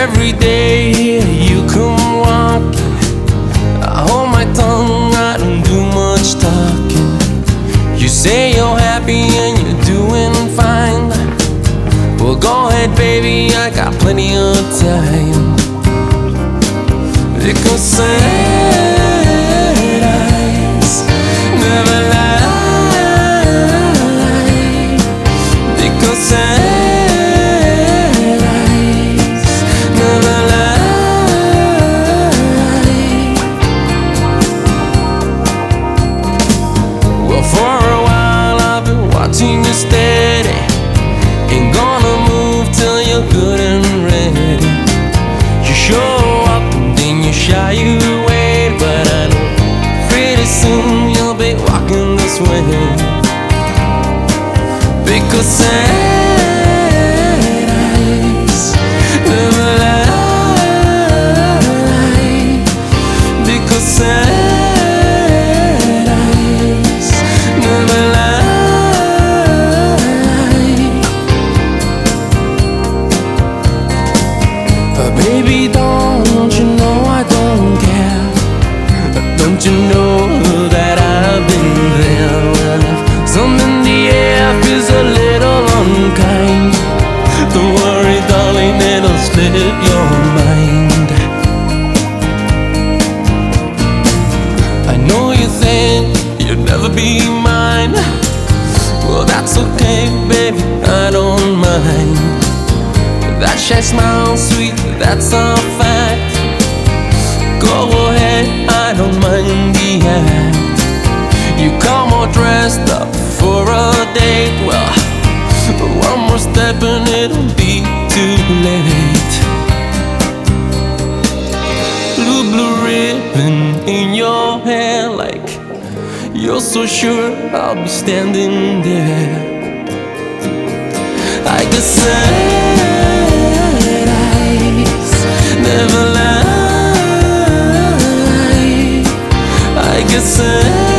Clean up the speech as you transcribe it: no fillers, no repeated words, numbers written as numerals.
Every day you come walking, I hold my tongue, I don't do much talking. You say you're happy and you're doing fine. Well, go ahead, baby, I got plenty of time. Because sad eyes never lie. Because sad eyes never lie. Well, for a while I've been watching you steady. Ain't gonna move till you're good and ready. You show up and then you shy away, but I know pretty soon you'll be walking this way. Because sad eyes never lie. Because sad eyes never lie. Baby, don't you know I don't care? Don't you know that I've been there? Well, if something in the air feels a little unkind, don't worry, darling, it'll slip your mind. I know you think you'll never be mine. Well, that's okay, baby, I don't mind. That shy smile, sweet, that's a fact. Go ahead, I don't mind the act. You come all dressed up for a date. Well, one more step and it'll be too late. Blue ribbon in your hair, like you're so sure I'll be standing there. I guess sad eyes never lie. I guess